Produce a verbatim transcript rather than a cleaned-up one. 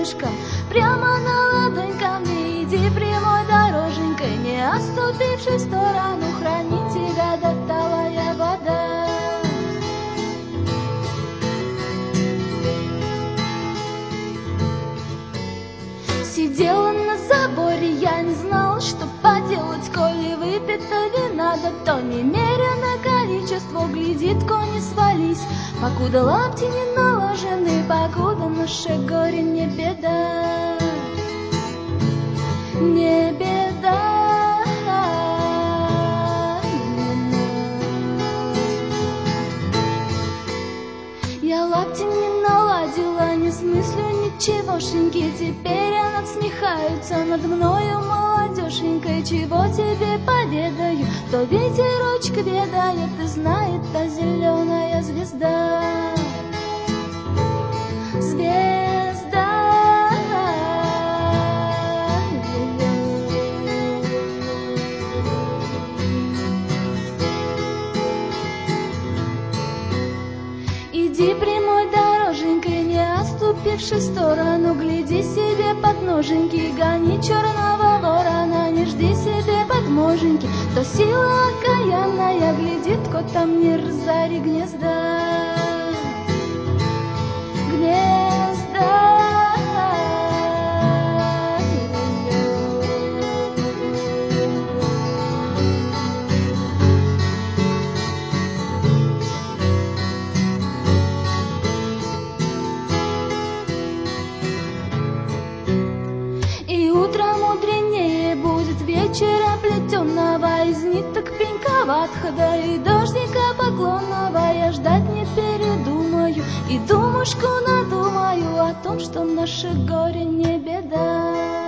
солнышком, прямо на ладонь ко мне иди прямой дороженькой, не оступившись в сторону, хранит тебя до талая вода. Сидела на заборе, я не знала, что поделать, коли выпито вина, да то немерено количество, глядит, конь не свались, покуда лапти не наложены, покуда наше горе не беда, не беда. Я лапти не наладила, не смыслю ничегошеньки, теперь она насмехаются над мною молодеженькой. Чего тебе поведаю, то ветерочек ведает и знает та зеленая звезда. Звезда. Иди прямой дороженькой, не оступившись в сторону, гляди себе под ноженьки, гони черного ворона, не жди себе подможеньки, то сила окаянная глядит, котам не разори гнезда, гнезда. Вечера плетеного из ниток пеньковатых, да и дождика поклонного я ждать не передумаю, и думушку надумаю о том, что наше горе не беда.